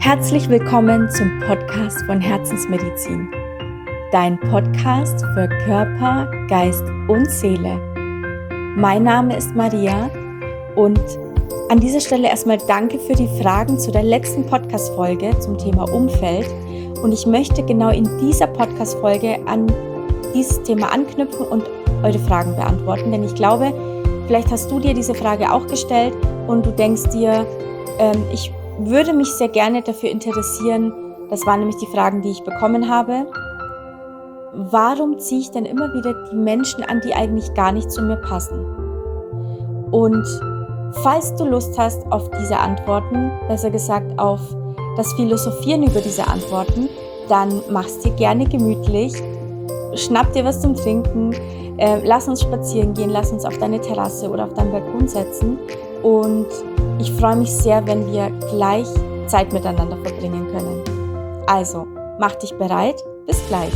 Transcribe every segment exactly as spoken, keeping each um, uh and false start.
Herzlich willkommen zum Podcast von Herzensmedizin, dein Podcast für Körper, Geist und Seele. Mein Name ist Maria und an dieser Stelle erstmal danke für die Fragen zu der letzten Podcast-Folge zum Thema Umfeld. Und ich möchte genau in dieser Podcast-Folge an dieses Thema anknüpfen und eure Fragen beantworten, denn ich glaube, vielleicht hast du dir diese Frage auch gestellt und du denkst dir, ähm, ich würde mich sehr gerne dafür interessieren, das waren nämlich die Fragen, die ich bekommen habe, warum ziehe ich denn immer wieder die Menschen an, die eigentlich gar nicht zu mir passen? Und falls du Lust hast auf diese Antworten, besser gesagt auf das Philosophieren über diese Antworten, dann mach's dir gerne gemütlich, schnapp dir was zum Trinken, äh, lass uns spazieren gehen, lass uns auf deine Terrasse oder auf deinen Balkon setzen und ich freue mich sehr, wenn wir gleich Zeit miteinander verbringen können. Also, mach dich bereit, bis gleich.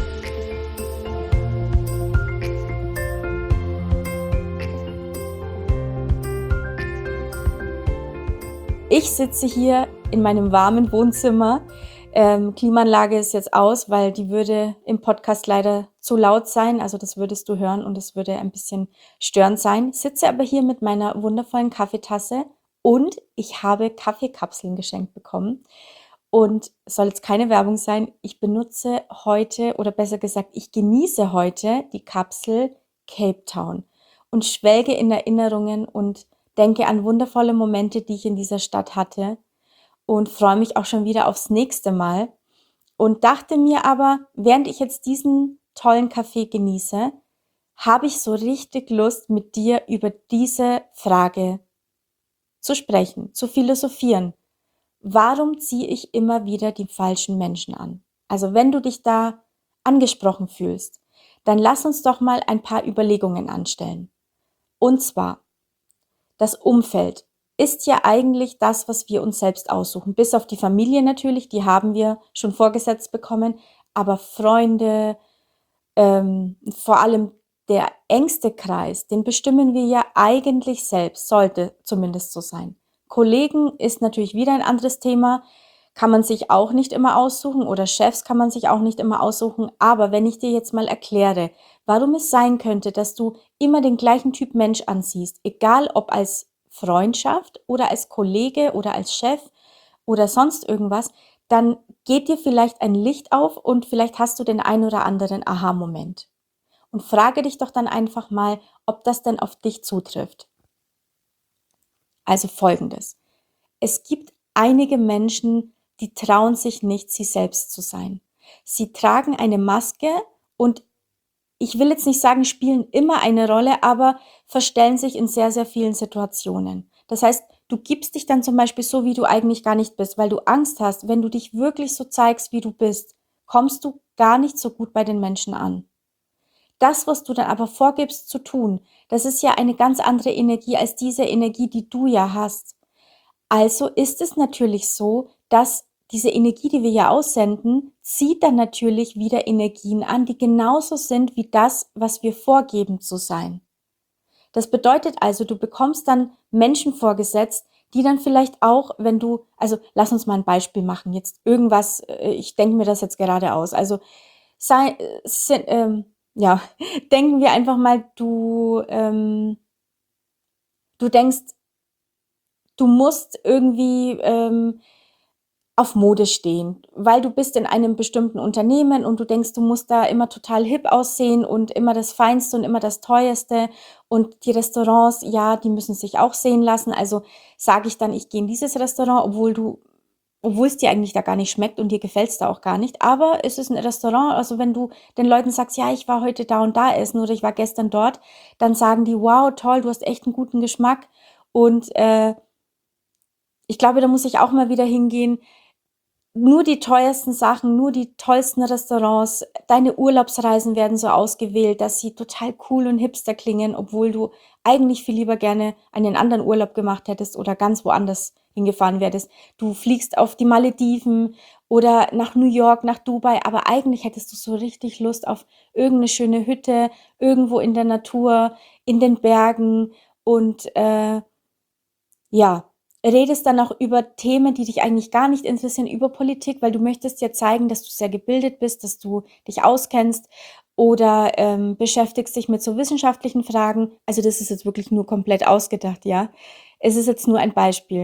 Ich sitze hier in meinem warmen Wohnzimmer. Ähm, Klimaanlage ist jetzt aus, weil die würde im Podcast leider zu laut sein. Also das würdest du hören und es würde ein bisschen störend sein. Sitze aber hier mit meiner wundervollen Kaffeetasse und ich habe Kaffeekapseln geschenkt bekommen. Und es soll jetzt keine Werbung sein. Ich benutze heute oder besser gesagt, ich genieße heute die Kapsel Cape Town und schwelge in Erinnerungen und denke an wundervolle Momente, die ich in dieser Stadt hatte und freue mich auch schon wieder aufs nächste Mal und dachte mir aber, während ich jetzt diesen tollen Kaffee genieße, habe ich so richtig Lust, mit dir über diese Frage zu sprechen, zu philosophieren. Warum ziehe ich immer wieder die falschen Menschen an? Also wenn du dich da angesprochen fühlst, dann lass uns doch mal ein paar Überlegungen anstellen. Und zwar, das Umfeld ist ja eigentlich das, was wir uns selbst aussuchen. Bis auf die Familie natürlich, die haben wir schon vorgesetzt bekommen. Aber Freunde, ähm, vor allem der engste Kreis, den bestimmen wir ja eigentlich selbst, sollte zumindest so sein. Kollegen ist natürlich wieder ein anderes Thema, kann man sich auch nicht immer aussuchen oder Chefs kann man sich auch nicht immer aussuchen. Aber wenn ich dir jetzt mal erkläre, warum es sein könnte, dass du immer den gleichen Typ Mensch ansiehst, egal ob als Freundschaft oder als Kollege oder als Chef oder sonst irgendwas, dann geht dir vielleicht ein Licht auf und vielleicht hast du den ein oder anderen Aha-Moment. Und frage dich doch dann einfach mal, ob das denn auf dich zutrifft. Also Folgendes. Es gibt einige Menschen, die trauen sich nicht, sie selbst zu sein. Sie tragen eine Maske und ich will jetzt nicht sagen, spielen immer eine Rolle, aber verstellen sich in sehr, sehr vielen Situationen. Das heißt, du gibst dich dann zum Beispiel so, wie du eigentlich gar nicht bist, weil du Angst hast, wenn du dich wirklich so zeigst, wie du bist, kommst du gar nicht so gut bei den Menschen an. Das, was du dann aber vorgibst zu tun, das ist ja eine ganz andere Energie als diese Energie, die du ja hast. Also ist es natürlich so, dass diese Energie, die wir ja aussenden, zieht dann natürlich wieder Energien an, die genauso sind wie das, was wir vorgeben zu sein. Das bedeutet also, du bekommst dann Menschen vorgesetzt, die dann vielleicht auch, wenn du, also lass uns mal ein Beispiel machen, jetzt irgendwas, äh, ich denke mir das jetzt gerade aus, also sei, äh, sind, ähm, ja, denken wir einfach mal, du, ähm, du denkst, du musst irgendwie ähm, auf Mode stehen, weil du bist in einem bestimmten Unternehmen und du denkst, du musst da immer total hip aussehen und immer das Feinste und immer das Teuerste und die Restaurants, ja, die müssen sich auch sehen lassen. Also sage ich dann, ich gehe in dieses Restaurant, obwohl du, obwohl es dir eigentlich da gar nicht schmeckt und dir gefällt es da auch gar nicht. Aber es ist ein Restaurant, also wenn du den Leuten sagst, ja, ich war heute da und da essen oder ich war gestern dort, dann sagen die, wow, toll, du hast echt einen guten Geschmack und äh, ich glaube, da muss ich auch mal wieder hingehen. Nur die teuersten Sachen, nur die tollsten Restaurants, deine Urlaubsreisen werden so ausgewählt, dass sie total cool und hipster klingen, obwohl du eigentlich viel lieber gerne einen anderen Urlaub gemacht hättest oder ganz woanders hingefahren wärst. Du fliegst auf die Malediven oder nach New York, nach Dubai, aber eigentlich hättest du so richtig Lust auf irgendeine schöne Hütte, irgendwo in der Natur, in den Bergen und äh, ja. redest dann auch über Themen, die dich eigentlich gar nicht interessieren, über Politik, weil du möchtest ja zeigen, dass du sehr gebildet bist, dass du dich auskennst oder ähm, beschäftigst dich mit so wissenschaftlichen Fragen. Also das ist jetzt wirklich nur komplett ausgedacht, ja. Es ist jetzt nur ein Beispiel.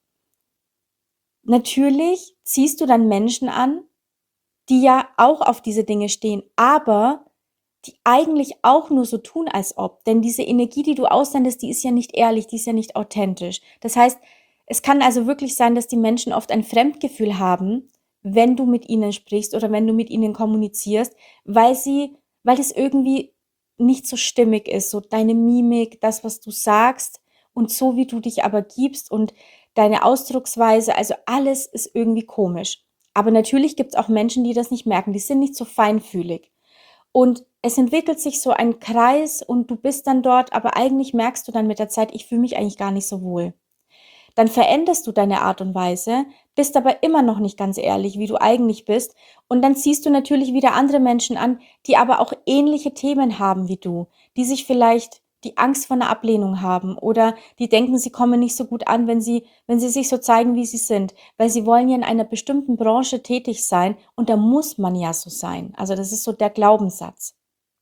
Natürlich ziehst du dann Menschen an, die ja auch auf diese Dinge stehen, aber die eigentlich auch nur so tun, als ob. Denn diese Energie, die du aussendest, die ist ja nicht ehrlich, die ist ja nicht authentisch. Das heißt, es kann also wirklich sein, dass die Menschen oft ein Fremdgefühl haben, wenn du mit ihnen sprichst oder wenn du mit ihnen kommunizierst, weil sie, weil es irgendwie nicht so stimmig ist, so deine Mimik, das, was du sagst und so, wie du dich aber gibst und deine Ausdrucksweise, also alles ist irgendwie komisch. Aber natürlich gibt es auch Menschen, die das nicht merken, die sind nicht so feinfühlig. Und es entwickelt sich so ein Kreis und du bist dann dort, aber eigentlich merkst du dann mit der Zeit, ich fühle mich eigentlich gar nicht so wohl. Dann veränderst du deine Art und Weise, bist aber immer noch nicht ganz ehrlich, wie du eigentlich bist. Und dann ziehst du natürlich wieder andere Menschen an, die aber auch ähnliche Themen haben wie du, die sich vielleicht die Angst vor einer Ablehnung haben oder die denken, sie kommen nicht so gut an, wenn sie, wenn sie sich so zeigen, wie sie sind, weil sie wollen ja in einer bestimmten Branche tätig sein und da muss man ja so sein. Also das ist so der Glaubenssatz.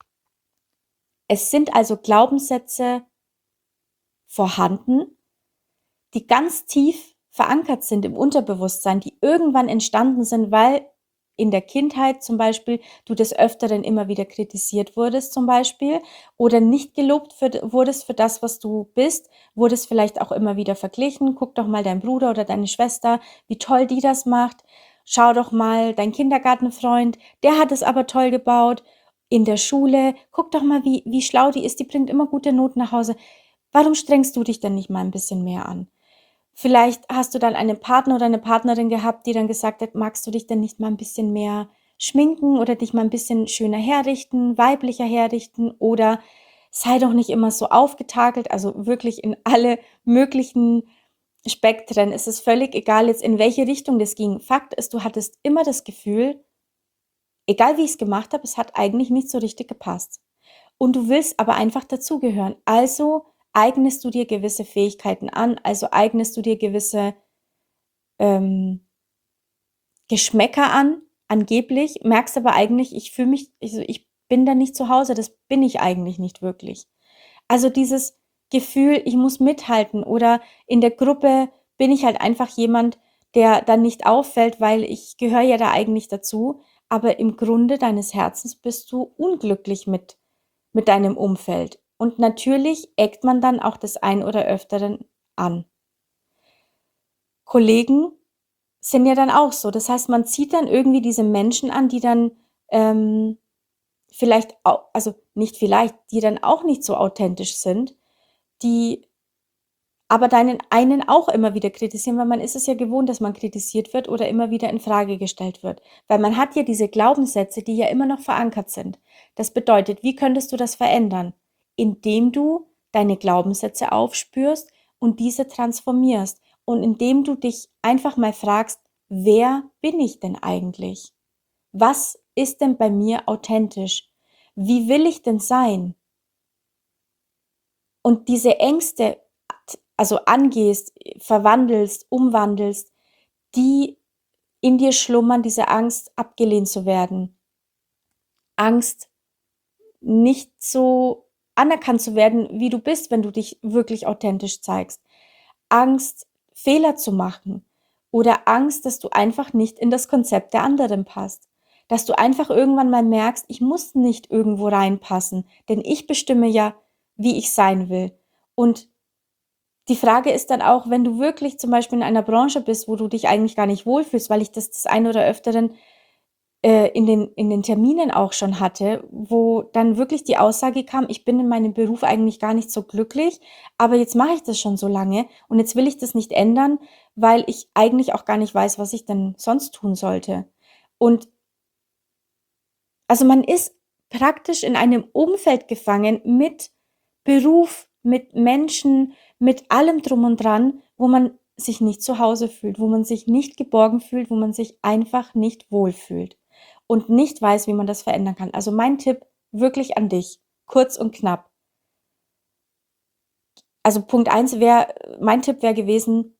Es sind also Glaubenssätze vorhanden, die ganz tief verankert sind im Unterbewusstsein, die irgendwann entstanden sind, weil in der Kindheit zum Beispiel du des Öfteren immer wieder kritisiert wurdest zum Beispiel oder nicht gelobt für, wurdest für das, was du bist, wurdest vielleicht auch immer wieder verglichen. Guck doch mal deinen Bruder oder deine Schwester, wie toll die das macht. Schau doch mal dein Kindergartenfreund, der hat es aber toll gebaut. In der Schule, guck doch mal, wie, wie schlau die ist, die bringt immer gute Noten nach Hause. Warum strengst du dich denn nicht mal ein bisschen mehr an? Vielleicht hast du dann einen Partner oder eine Partnerin gehabt, die dann gesagt hat: „Magst du dich denn nicht mal ein bisschen mehr schminken oder dich mal ein bisschen schöner herrichten, weiblicher herrichten oder sei doch nicht immer so aufgetakelt.“ Also, wirklich in alle möglichen Spektren. Es ist völlig egal jetzt, in welche Richtung das ging. Fakt ist, du hattest immer das Gefühl, egal wie ich es gemacht habe, es hat eigentlich nicht so richtig gepasst. Und du willst aber einfach dazugehören. Also eignest du dir gewisse Fähigkeiten an, also eignest du dir gewisse ähm, Geschmäcker an, angeblich, merkst aber eigentlich, ich fühle mich, also ich bin da nicht zu Hause, das bin ich eigentlich nicht wirklich. Also dieses Gefühl, ich muss mithalten oder in der Gruppe bin ich halt einfach jemand, der dann nicht auffällt, weil ich gehöre ja da eigentlich dazu, aber im Grunde deines Herzens bist du unglücklich mit mit deinem Umfeld. Und natürlich eckt man dann auch das ein oder öfteren an. Kollegen sind ja dann auch so. Das heißt, man zieht dann irgendwie diese Menschen an, die dann ähm, vielleicht, au also nicht vielleicht, die dann auch nicht so authentisch sind, die aber deinen einen auch immer wieder kritisieren, weil man ist es ja gewohnt, dass man kritisiert wird oder immer wieder in Frage gestellt wird. Weil man hat ja diese Glaubenssätze, die ja immer noch verankert sind. Das bedeutet, wie könntest du das verändern? Indem du deine Glaubenssätze aufspürst und diese transformierst und indem du dich einfach mal fragst, wer bin ich denn eigentlich? Was ist denn bei mir authentisch? Wie will ich denn sein? Und diese Ängste, also angehst, verwandelst, umwandelst, die in dir schlummern, diese Angst, abgelehnt zu werden. Angst, nicht so anerkannt zu werden, wie du bist, wenn du dich wirklich authentisch zeigst. Angst, Fehler zu machen oder Angst, dass du einfach nicht in das Konzept der anderen passt. Dass du einfach irgendwann mal merkst, ich muss nicht irgendwo reinpassen, denn ich bestimme ja, wie ich sein will. Und die Frage ist dann auch, wenn du wirklich zum Beispiel in einer Branche bist, wo du dich eigentlich gar nicht wohlfühlst, weil ich das das ein oder öfteren äh, in den in den Terminen auch schon hatte, wo dann wirklich die Aussage kam: „Ich bin in meinem Beruf eigentlich gar nicht so glücklich, aber jetzt mache ich das schon so lange und jetzt will ich das nicht ändern, weil ich eigentlich auch gar nicht weiß, was ich denn sonst tun sollte.“ Und also, man ist praktisch in einem Umfeld gefangen mit Beruf, mit Menschen, mit allem Drum und Dran, wo man sich nicht zu Hause fühlt, wo man sich nicht geborgen fühlt, wo man sich einfach nicht wohlfühlt und nicht weiß, wie man das verändern kann. Also, mein Tipp wirklich an dich, kurz und knapp. Also, Punkt eins wäre mein Tipp wäre gewesen,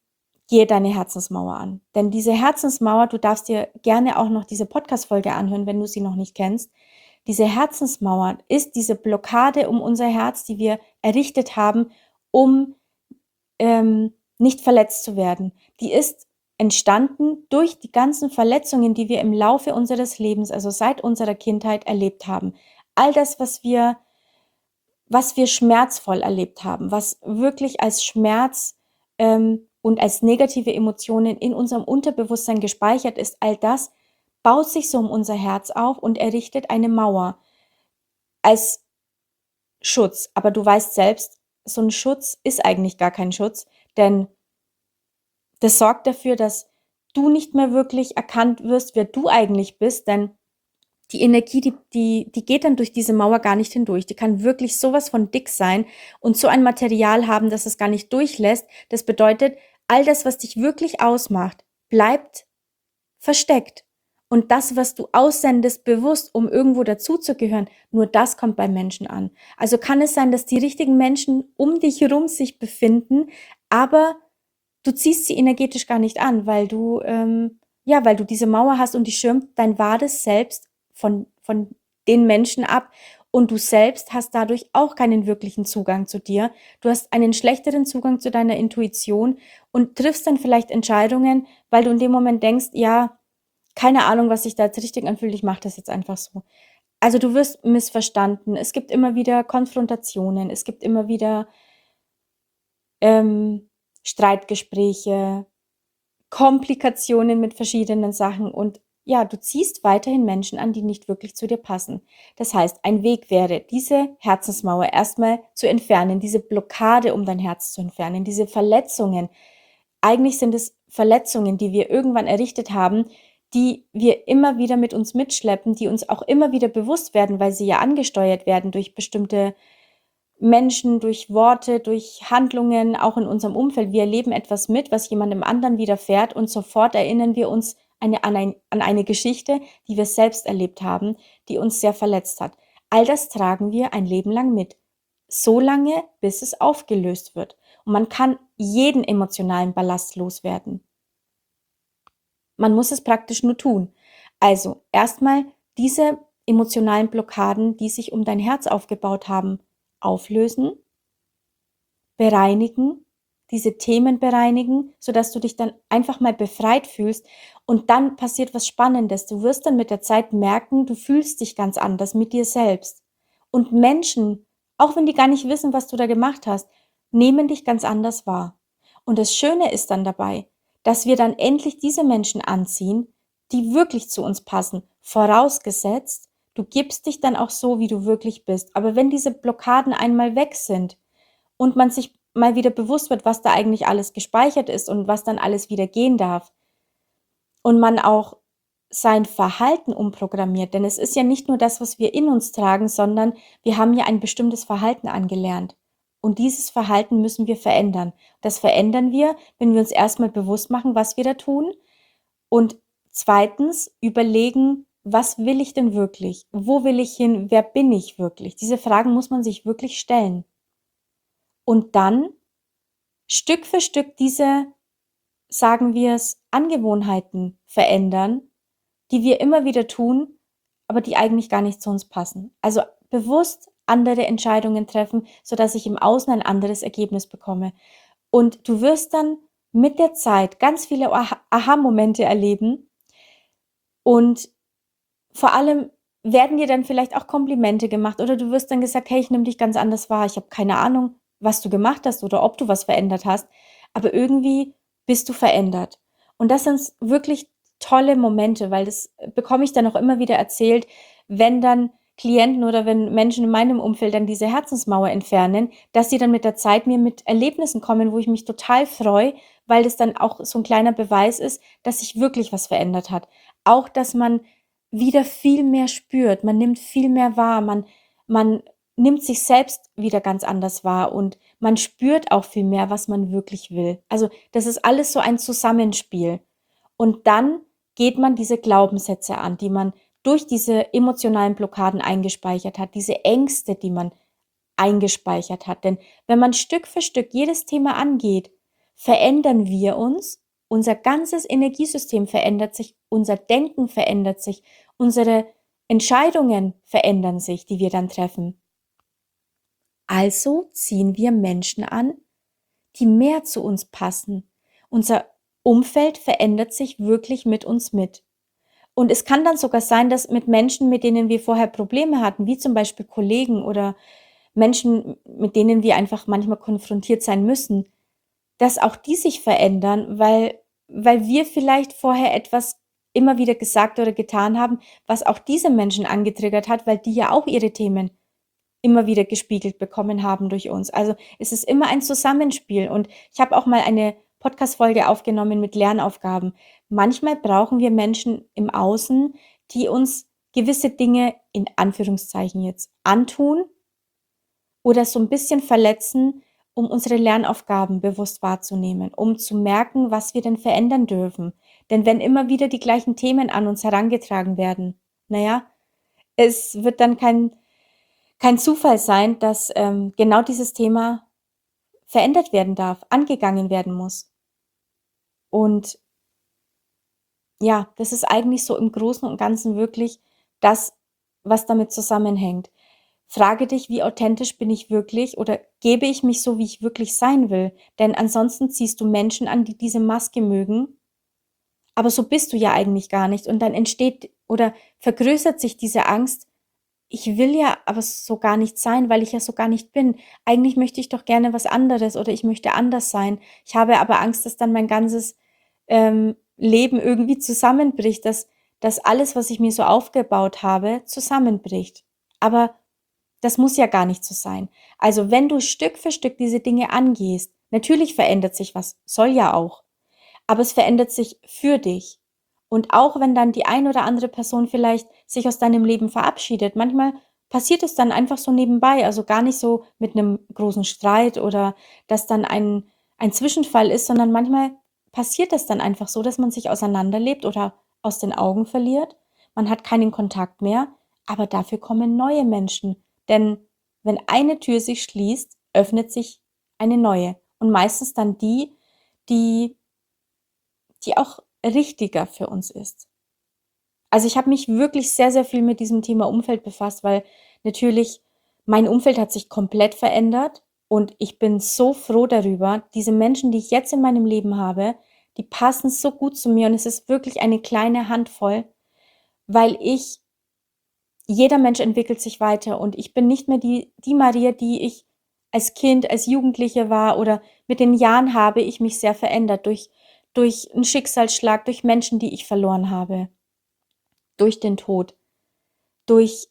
gehe deine Herzensmauer an. Denn diese Herzensmauer, du darfst dir gerne auch noch diese Podcast-Folge anhören, wenn du sie noch nicht kennst. Diese Herzensmauer ist diese Blockade um unser Herz, die wir errichtet haben, um ähm, nicht verletzt zu werden. Die ist entstanden durch die ganzen Verletzungen, die wir im Laufe unseres Lebens, also seit unserer Kindheit, erlebt haben. All das, was wir, was wir schmerzvoll erlebt haben, was wirklich als Schmerz ähm, und als negative Emotionen in unserem Unterbewusstsein gespeichert ist, all das baut sich so um unser Herz auf und errichtet eine Mauer als Schutz. Aber du weißt selbst, so ein Schutz ist eigentlich gar kein Schutz, denn das sorgt dafür, dass du nicht mehr wirklich erkannt wirst, wer du eigentlich bist, denn die Energie, die, die, die geht dann durch diese Mauer gar nicht hindurch. Die kann wirklich sowas von dick sein und so ein Material haben, dass es gar nicht durchlässt. Das bedeutet, all das, was dich wirklich ausmacht, bleibt versteckt. Und das, was du aussendest, bewusst, um irgendwo dazuzugehören, nur das kommt bei Menschen an. Also kann es sein, dass die richtigen Menschen um dich herum sich befinden, aber du ziehst sie energetisch gar nicht an, weil du, ähm, ja, weil du diese Mauer hast und die schirmt dein wahres Selbst von, von den Menschen ab und du selbst hast dadurch auch keinen wirklichen Zugang zu dir. Du hast einen schlechteren Zugang zu deiner Intuition und triffst dann vielleicht Entscheidungen, weil du in dem Moment denkst, ja, keine Ahnung, was sich da jetzt richtig anfühlt, ich mache das jetzt einfach so. Also du wirst missverstanden, es gibt immer wieder Konfrontationen, es gibt immer wieder ähm, Streitgespräche, Komplikationen mit verschiedenen Sachen und ja, du ziehst weiterhin Menschen an, die nicht wirklich zu dir passen. Das heißt, ein Weg wäre, diese Herzensmauer erstmal zu entfernen, diese Blockade um dein Herz zu entfernen, diese Verletzungen. Eigentlich sind es Verletzungen, die wir irgendwann errichtet haben, die wir immer wieder mit uns mitschleppen, die uns auch immer wieder bewusst werden, weil sie ja angesteuert werden durch bestimmte Menschen, durch Worte, durch Handlungen, auch in unserem Umfeld. Wir erleben etwas mit, was jemandem anderen widerfährt und sofort erinnern wir uns eine, an, ein, an eine Geschichte, die wir selbst erlebt haben, die uns sehr verletzt hat. All das tragen wir ein Leben lang mit. So lange, bis es aufgelöst wird. Und man kann jeden emotionalen Ballast loswerden. Man muss es praktisch nur tun. Also erstmal diese emotionalen Blockaden, die sich um dein Herz aufgebaut haben, auflösen, bereinigen, diese Themen bereinigen, sodass du dich dann einfach mal befreit fühlst und dann passiert was Spannendes. Du wirst dann mit der Zeit merken, du fühlst dich ganz anders mit dir selbst. Und Menschen, auch wenn die gar nicht wissen, was du da gemacht hast, nehmen dich ganz anders wahr. Und das Schöne ist dann dabei, dass wir dann endlich diese Menschen anziehen, die wirklich zu uns passen, vorausgesetzt, du gibst dich dann auch so, wie du wirklich bist. Aber wenn diese Blockaden einmal weg sind und man sich mal wieder bewusst wird, was da eigentlich alles gespeichert ist und was dann alles wieder gehen darf und man auch sein Verhalten umprogrammiert, denn es ist ja nicht nur das, was wir in uns tragen, sondern wir haben ja ein bestimmtes Verhalten angelernt. Und dieses Verhalten müssen wir verändern. Das verändern wir, wenn wir uns erstmal bewusst machen, was wir da tun und zweitens überlegen, was will ich denn wirklich? Wo will ich hin? Wer bin ich wirklich? Diese Fragen muss man sich wirklich stellen. Und dann Stück für Stück diese, sagen wir es, Angewohnheiten verändern, die wir immer wieder tun, aber die eigentlich gar nicht zu uns passen. Also bewusst andere Entscheidungen treffen, sodass ich im Außen ein anderes Ergebnis bekomme. Und du wirst dann mit der Zeit ganz viele Aha-Momente erleben und vor allem werden dir dann vielleicht auch Komplimente gemacht oder du wirst dann gesagt, hey, ich nehme dich ganz anders wahr, ich habe keine Ahnung, was du gemacht hast oder ob du was verändert hast, aber irgendwie bist du verändert. Und das sind wirklich tolle Momente, weil das bekomme ich dann auch immer wieder erzählt, wenn dann Klienten oder wenn Menschen in meinem Umfeld dann diese Herzensmauer entfernen, dass sie dann mit der Zeit mir mit Erlebnissen kommen, wo ich mich total freue, weil das dann auch so ein kleiner Beweis ist, dass sich wirklich was verändert hat. Auch, dass man wieder viel mehr spürt, man nimmt viel mehr wahr, man, man nimmt sich selbst wieder ganz anders wahr und man spürt auch viel mehr, was man wirklich will. Also das ist alles so ein Zusammenspiel. Und dann geht man diese Glaubenssätze an, die man durch diese emotionalen Blockaden eingespeichert hat, diese Ängste, die man eingespeichert hat. Denn wenn man Stück für Stück jedes Thema angeht, verändern wir uns, unser ganzes Energiesystem verändert sich, unser Denken verändert sich, unsere Entscheidungen verändern sich, die wir dann treffen. Also ziehen wir Menschen an, die mehr zu uns passen. Unser Umfeld verändert sich wirklich mit uns mit. Und es kann dann sogar sein, dass mit Menschen, mit denen wir vorher Probleme hatten, wie zum Beispiel Kollegen oder Menschen, mit denen wir einfach manchmal konfrontiert sein müssen, dass auch die sich verändern, weil, weil wir vielleicht vorher etwas immer wieder gesagt oder getan haben, was auch diese Menschen angetriggert hat, weil die ja auch ihre Themen immer wieder gespiegelt bekommen haben durch uns. Also es ist immer ein Zusammenspiel. Und ich habe auch mal eine Podcast-Folge aufgenommen mit Lernaufgaben. Manchmal brauchen wir Menschen im Außen, die uns gewisse Dinge in Anführungszeichen jetzt antun oder so ein bisschen verletzen, um unsere Lernaufgaben bewusst wahrzunehmen, um zu merken, was wir denn verändern dürfen. Denn wenn immer wieder die gleichen Themen an uns herangetragen werden, naja, es wird dann kein, kein Zufall sein, dass ähm, genau dieses Thema verändert werden darf, angegangen werden muss. Und ja, das ist eigentlich so im Großen und Ganzen wirklich das, was damit zusammenhängt. Frage dich, wie authentisch bin ich wirklich oder gebe ich mich so, wie ich wirklich sein will? Denn ansonsten ziehst du Menschen an, die diese Maske mögen, aber so bist du ja eigentlich gar nicht. Und dann entsteht oder vergrößert sich diese Angst, ich will ja aber so gar nicht sein, weil ich ja so gar nicht bin. Eigentlich möchte ich doch gerne was anderes oder ich möchte anders sein. Ich habe aber Angst, dass dann mein ganzes ähm, Leben irgendwie zusammenbricht, dass, dass alles, was ich mir so aufgebaut habe, zusammenbricht. Aber das muss ja gar nicht so sein. Also wenn du Stück für Stück diese Dinge angehst, natürlich verändert sich was, soll ja auch, aber es verändert sich für dich. Und auch wenn dann die ein oder andere Person vielleicht sich aus deinem Leben verabschiedet, manchmal passiert es dann einfach so nebenbei, also gar nicht so mit einem großen Streit oder dass dann ein, ein Zwischenfall ist, sondern manchmal passiert es dann einfach so, dass man sich auseinanderlebt oder aus den Augen verliert. Man hat keinen Kontakt mehr, aber dafür kommen neue Menschen. Denn wenn eine Tür sich schließt, öffnet sich eine neue. Und meistens dann die, die die auch richtiger für uns ist. Also ich habe mich wirklich sehr, sehr viel mit diesem Thema Umfeld befasst, weil natürlich mein Umfeld hat sich komplett verändert und ich bin so froh darüber. Diese Menschen, die ich jetzt in meinem Leben habe, die passen so gut zu mir und es ist wirklich eine kleine Handvoll, weil ich, jeder Mensch entwickelt sich weiter und ich bin nicht mehr die, die Maria, die ich als Kind, als Jugendliche war oder mit den Jahren habe ich mich sehr verändert durch durch einen Schicksalsschlag, durch Menschen, die ich verloren habe, durch den Tod, durch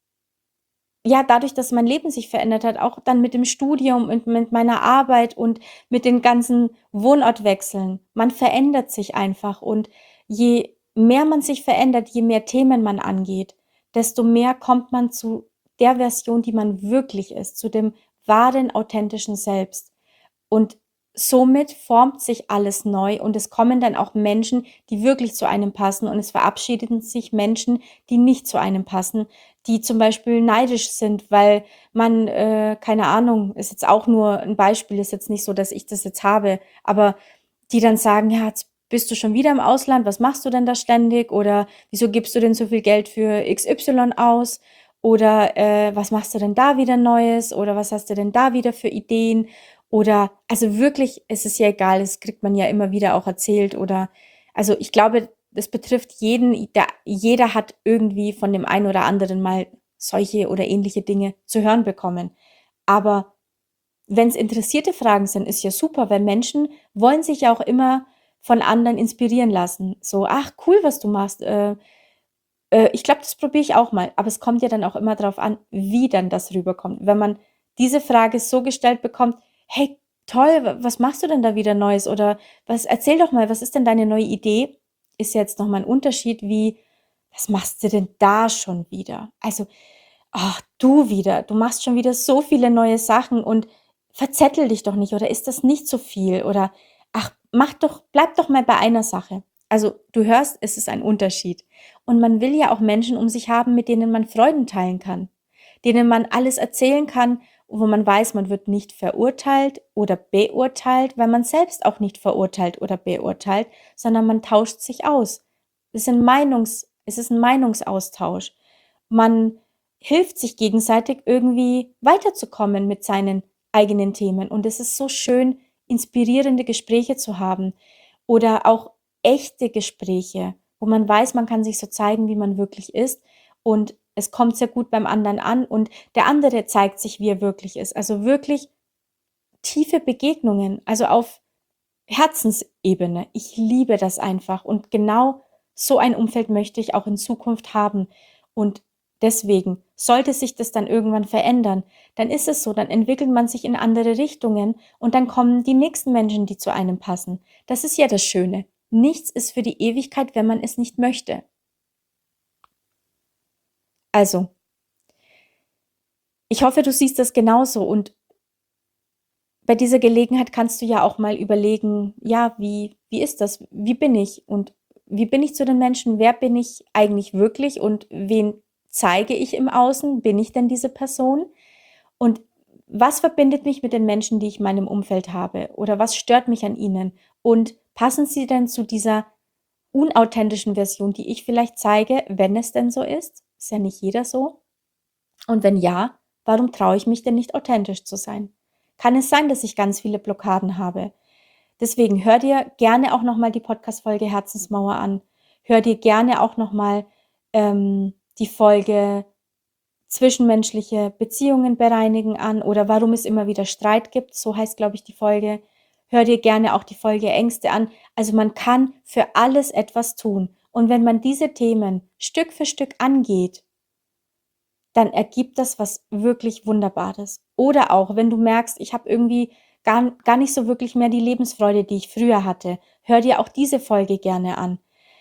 ja, dadurch, dass mein Leben sich verändert hat, auch dann mit dem Studium und mit meiner Arbeit und mit den ganzen Wohnortwechseln. Man verändert sich einfach und je mehr man sich verändert, je mehr Themen man angeht, desto mehr kommt man zu der Version, die man wirklich ist, zu dem wahren, authentischen Selbst. Und somit formt sich alles neu und es kommen dann auch Menschen, die wirklich zu einem passen und es verabschieden sich Menschen, die nicht zu einem passen, die zum Beispiel neidisch sind, weil man, äh, keine Ahnung, ist jetzt auch nur ein Beispiel, ist jetzt nicht so, dass ich das jetzt habe, aber die dann sagen, ja, jetzt bist du schon wieder im Ausland, was machst du denn da ständig? Oder wieso gibst du denn so viel Geld für X Y aus? Oder äh, was machst du denn da wieder Neues? Oder was hast du denn da wieder für Ideen? Oder also wirklich, es ist ja egal, das kriegt man ja immer wieder auch erzählt. Oder also ich glaube, das betrifft jeden, der, jeder hat irgendwie von dem einen oder anderen mal solche oder ähnliche Dinge zu hören bekommen. Aber wenn es interessierte Fragen sind, ist ja super, weil Menschen wollen sich ja auch immer von anderen inspirieren lassen. So, ach cool, was du machst. Äh, äh, ich glaube, das probiere ich auch mal. Aber es kommt ja dann auch immer darauf an, wie dann das rüberkommt. Wenn man diese Frage so gestellt bekommt, hey, toll, wa- was machst du denn da wieder Neues? Oder was, erzähl doch mal, was ist denn deine neue Idee? Ist jetzt nochmal ein Unterschied wie, was machst du denn da schon wieder? Also, ach, du wieder, du machst schon wieder so viele neue Sachen und verzettel dich doch nicht oder ist das nicht so viel oder ach, mach doch, bleib doch mal bei einer Sache. Also, du hörst, es ist ein Unterschied. Und man will ja auch Menschen um sich haben, mit denen man Freuden teilen kann, denen man alles erzählen kann wo man weiß, man wird nicht verurteilt oder beurteilt, weil man selbst auch nicht verurteilt oder beurteilt, sondern man tauscht sich aus. Es ist ein Meinungs, es ist ein Meinungsaustausch. Man hilft sich gegenseitig irgendwie weiterzukommen mit seinen eigenen Themen. Und es ist so schön, inspirierende Gespräche zu haben oder auch echte Gespräche, wo man weiß, man kann sich so zeigen, wie man wirklich ist und es kommt sehr gut beim anderen an und der andere zeigt sich, wie er wirklich ist. Also wirklich tiefe Begegnungen, also auf Herzensebene. Ich liebe das einfach und genau so ein Umfeld möchte ich auch in Zukunft haben. Und deswegen sollte sich das dann irgendwann verändern, dann ist es so, dann entwickelt man sich in andere Richtungen und dann kommen die nächsten Menschen, die zu einem passen. Das ist ja das Schöne. Nichts ist für die Ewigkeit, wenn man es nicht möchte. Also, ich hoffe, du siehst das genauso und bei dieser Gelegenheit kannst du ja auch mal überlegen, ja, wie, wie ist das? Wie bin ich? Und wie bin ich zu den Menschen? Wer bin ich eigentlich wirklich? Und wen zeige ich im Außen? Bin ich denn diese Person? Und was verbindet mich mit den Menschen, die ich in meinem Umfeld habe? Oder was stört mich an ihnen? Und passen sie denn zu dieser unauthentischen Version, die ich vielleicht zeige, wenn es denn so ist? Ist ja nicht jeder so. Und wenn ja, warum traue ich mich denn nicht authentisch zu sein? Kann es sein, dass ich ganz viele Blockaden habe? Deswegen hör dir gerne auch nochmal die Podcast-Folge Herzensmauer an. Hör dir gerne auch nochmal ähm, die Folge Zwischenmenschliche Beziehungen bereinigen an oder warum es immer wieder Streit gibt. So heißt, glaube ich, die Folge. Hör dir gerne auch die Folge Ängste an. Also man kann für alles etwas tun. Und wenn man diese Themen Stück für Stück angeht, dann ergibt das was wirklich Wunderbares. Oder auch, wenn du merkst, ich habe irgendwie gar, gar nicht so wirklich mehr die Lebensfreude, die ich früher hatte, hör dir auch diese Folge gerne an.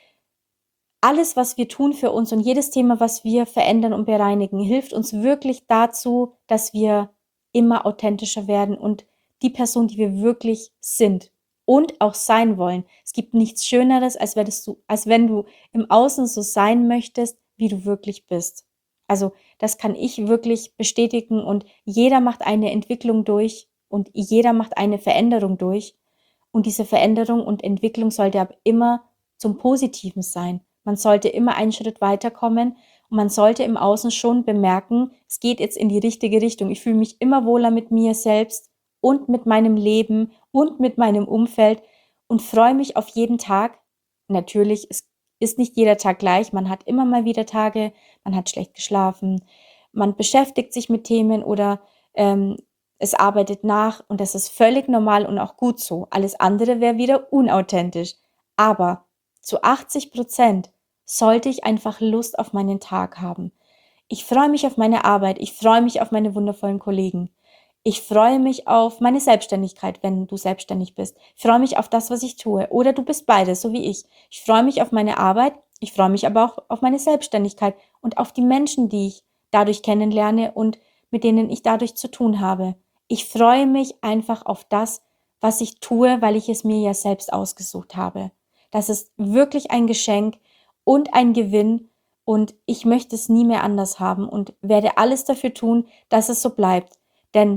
Alles, was wir tun für uns und jedes Thema, was wir verändern und bereinigen, hilft uns wirklich dazu, dass wir immer authentischer werden und die Person, die wir wirklich sind und auch sein wollen. Es gibt nichts Schöneres, als wenn du, als wenn du im Außen so sein möchtest, wie du wirklich bist. Also das kann ich wirklich bestätigen und jeder macht eine Entwicklung durch und jeder macht eine Veränderung durch und diese Veränderung und Entwicklung sollte aber immer zum Positiven sein. Man sollte immer einen Schritt weiterkommen und man sollte im Außen schon bemerken, es geht jetzt in die richtige Richtung. Ich fühle mich immer wohler mit mir selbst und mit meinem Leben und mit meinem Umfeld und freue mich auf jeden Tag. Natürlich, es ist nicht jeder Tag gleich. Man hat immer mal wieder Tage, man hat schlecht geschlafen, man beschäftigt sich mit Themen oder ähm, es arbeitet nach und das ist völlig normal und auch gut so. Alles andere wäre wieder unauthentisch. Aber zu achtzig Prozent sollte ich einfach Lust auf meinen Tag haben. Ich freue mich auf meine Arbeit, ich freue mich auf meine wundervollen Kollegen. Ich freue mich auf meine Selbstständigkeit, wenn du selbstständig bist. Ich freue mich auf das, was ich tue. Oder du bist beides, so wie ich. Ich freue mich auf meine Arbeit, ich freue mich aber auch auf meine Selbstständigkeit und auf die Menschen, die ich dadurch kennenlerne und mit denen ich dadurch zu tun habe. Ich freue mich einfach auf das, was ich tue, weil ich es mir ja selbst ausgesucht habe. Das ist wirklich ein Geschenk und ein Gewinn und ich möchte es nie mehr anders haben und werde alles dafür tun, dass es so bleibt. Denn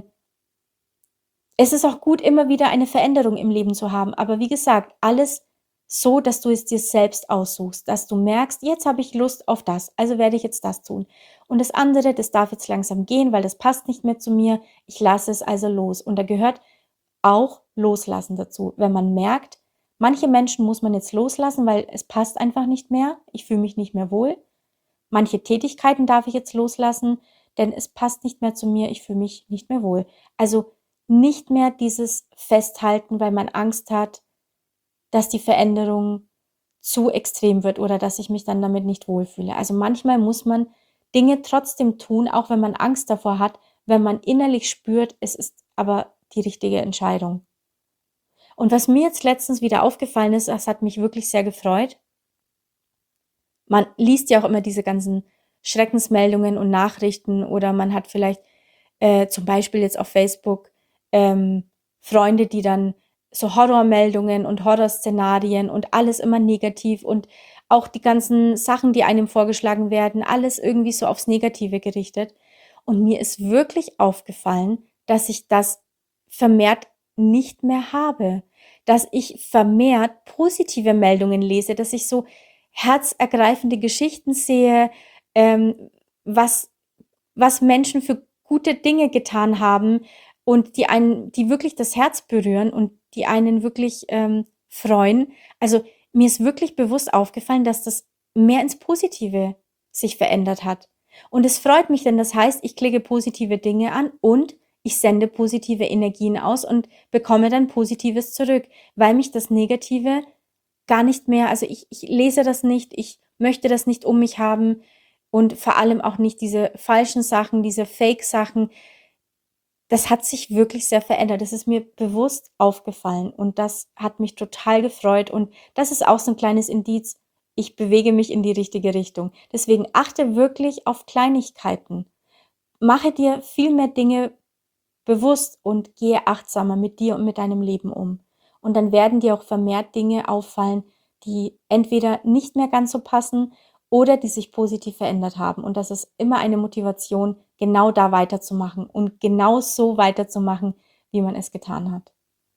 es ist auch gut, immer wieder eine Veränderung im Leben zu haben. Aber wie gesagt, alles so, dass du es dir selbst aussuchst, dass du merkst, jetzt habe ich Lust auf das, also werde ich jetzt das tun. Und das andere, das darf jetzt langsam gehen, weil das passt nicht mehr zu mir. Ich lasse es also los. Und da gehört auch Loslassen dazu. Wenn man merkt, manche Menschen muss man jetzt loslassen, weil es passt einfach nicht mehr. Ich fühle mich nicht mehr wohl. Manche Tätigkeiten darf ich jetzt loslassen, denn es passt nicht mehr zu mir. Ich fühle mich nicht mehr wohl. Also nicht mehr dieses Festhalten, weil man Angst hat, dass die Veränderung zu extrem wird oder dass ich mich dann damit nicht wohlfühle. Also manchmal muss man Dinge trotzdem tun, auch wenn man Angst davor hat, wenn man innerlich spürt, es ist aber die richtige Entscheidung. Und was mir jetzt letztens wieder aufgefallen ist, das hat mich wirklich sehr gefreut. Man liest ja auch immer diese ganzen Schreckensmeldungen und Nachrichten oder man hat vielleicht äh, zum Beispiel jetzt auf Facebook ähm, Freunde, die dann so Horrormeldungen und Horrorszenarien und alles immer negativ und auch die ganzen Sachen, die einem vorgeschlagen werden, alles irgendwie so aufs Negative gerichtet. Und mir ist wirklich aufgefallen, dass ich das vermehrt nicht mehr habe, dass ich vermehrt positive Meldungen lese, dass ich so herzergreifende Geschichten sehe, ähm, was was Menschen für gute Dinge getan haben und die einen die wirklich das Herz berühren und die einen wirklich, ähm, freuen. Also, mir ist wirklich bewusst aufgefallen, dass das mehr ins Positive sich verändert hat. Und es freut mich, denn das heißt, ich klicke positive Dinge an und ich sende positive Energien aus und bekomme dann Positives zurück, weil mich das Negative gar nicht mehr, also ich ich lese das nicht, ich möchte das nicht um mich haben und vor allem auch nicht diese falschen Sachen, diese Fake-Sachen. Das hat sich wirklich sehr verändert. Das ist mir bewusst aufgefallen und das hat mich total gefreut und das ist auch so ein kleines Indiz, ich bewege mich in die richtige Richtung. Deswegen achte wirklich auf Kleinigkeiten. Mache dir viel mehr Dinge bewusst und gehe achtsamer mit dir und mit deinem Leben um. Und dann werden dir auch vermehrt Dinge auffallen, die entweder nicht mehr ganz so passen oder die sich positiv verändert haben. Und das ist immer eine Motivation, genau da weiterzumachen und genau so weiterzumachen, wie man es getan hat.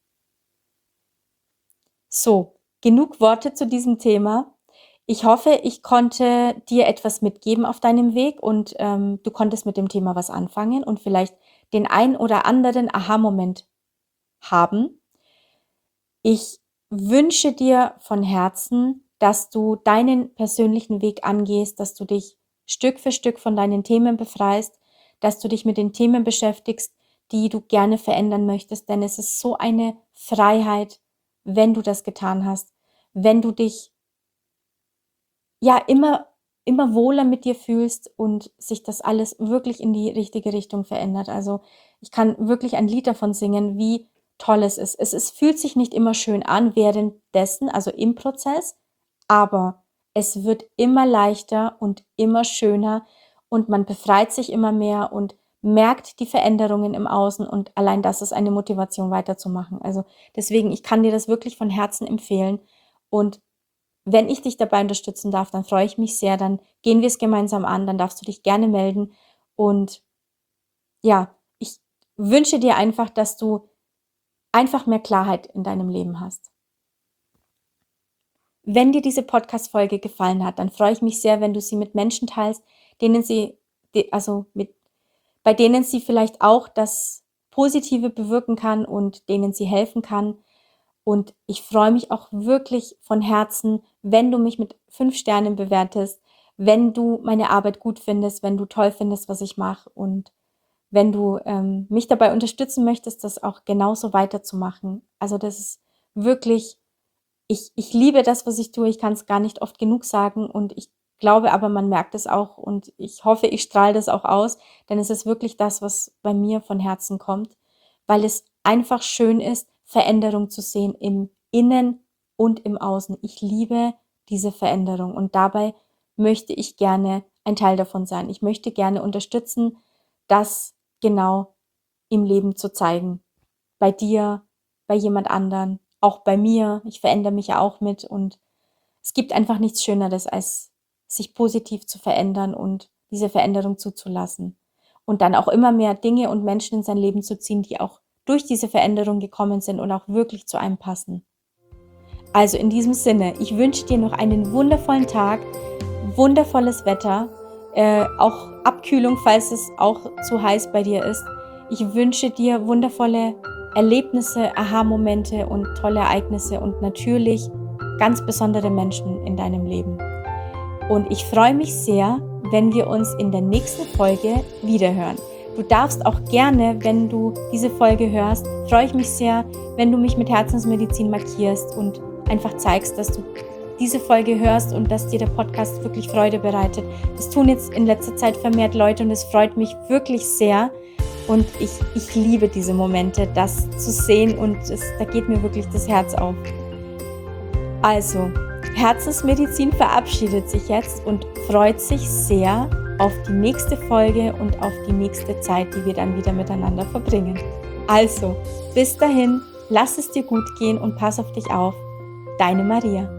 So, genug Worte zu diesem Thema. Ich hoffe, ich konnte dir etwas mitgeben auf deinem Weg und ähm, du konntest mit dem Thema was anfangen und vielleicht den ein oder anderen Aha-Moment haben. Ich wünsche dir von Herzen, dass du deinen persönlichen Weg angehst, dass du dich Stück für Stück von deinen Themen befreist, dass du dich mit den Themen beschäftigst, die du gerne verändern möchtest, denn es ist so eine Freiheit, wenn du das getan hast, wenn du dich ja immer immer wohler mit dir fühlst und sich das alles wirklich in die richtige Richtung verändert. Also, ich kann wirklich ein Lied davon singen, wie toll es ist. Es es fühlt sich nicht immer schön an währenddessen, also im Prozess, aber es wird immer leichter und immer schöner und man befreit sich immer mehr und merkt die Veränderungen im Außen und allein das ist eine Motivation weiterzumachen. Also, deswegen, ich kann dir das wirklich von Herzen empfehlen und wenn ich dich dabei unterstützen darf, dann freue ich mich sehr, dann gehen wir es gemeinsam an, dann darfst du dich gerne melden und ja, ich wünsche dir einfach, dass du einfach mehr Klarheit in deinem Leben hast. Wenn dir diese Podcast-Folge gefallen hat, dann freue ich mich sehr, wenn du sie mit Menschen teilst, denen sie, die- also mit, bei denen sie vielleicht auch das Positive bewirken kann und denen sie helfen kann. Und ich freue mich auch wirklich von Herzen, wenn du mich mit fünf Sternen bewertest, wenn du meine Arbeit gut findest, wenn du toll findest, was ich mache und wenn du ähm, mich dabei unterstützen möchtest, das auch genauso weiterzumachen. Also das ist wirklich, ich, ich liebe das, was ich tue. Ich kann es gar nicht oft genug sagen und ich glaube aber, man merkt es auch und ich hoffe, ich strahle das auch aus, denn es ist wirklich das, was bei mir von Herzen kommt, weil es einfach schön ist, Veränderung zu sehen im Innen und im Außen. Ich liebe diese Veränderung und dabei möchte ich gerne ein Teil davon sein. Ich möchte gerne unterstützen, das genau im Leben zu zeigen. Bei dir, bei jemand anderen, auch bei mir. Ich verändere mich ja auch mit und es gibt einfach nichts Schöneres, als sich positiv zu verändern und diese Veränderung zuzulassen. Und dann auch immer mehr Dinge und Menschen in sein Leben zu ziehen, die auch durch diese Veränderung gekommen sind und auch wirklich zu einem passen. Also in diesem Sinne, ich wünsche dir noch einen wundervollen Tag, wundervolles Wetter, äh, auch Abkühlung, falls es auch zu heiß bei dir ist. Ich wünsche dir wundervolle Erlebnisse, Aha-Momente und tolle Ereignisse und natürlich ganz besondere Menschen in deinem Leben. Und ich freue mich sehr, wenn wir uns in der nächsten Folge wiederhören. Du darfst auch gerne, wenn du diese Folge hörst, freue ich mich sehr, wenn du mich mit Herzensmedizin markierst und einfach zeigst, dass du diese Folge hörst und dass dir der Podcast wirklich Freude bereitet. Das tun jetzt in letzter Zeit vermehrt Leute und es freut mich wirklich sehr. Und ich, ich liebe diese Momente, das zu sehen und es, da geht mir wirklich das Herz auf. Also, Herzensmedizin verabschiedet sich jetzt und freut sich sehr auf die nächste Folge und auf die nächste Zeit, die wir dann wieder miteinander verbringen. Also, bis dahin, lass es dir gut gehen und pass auf dich auf. Deine Maria.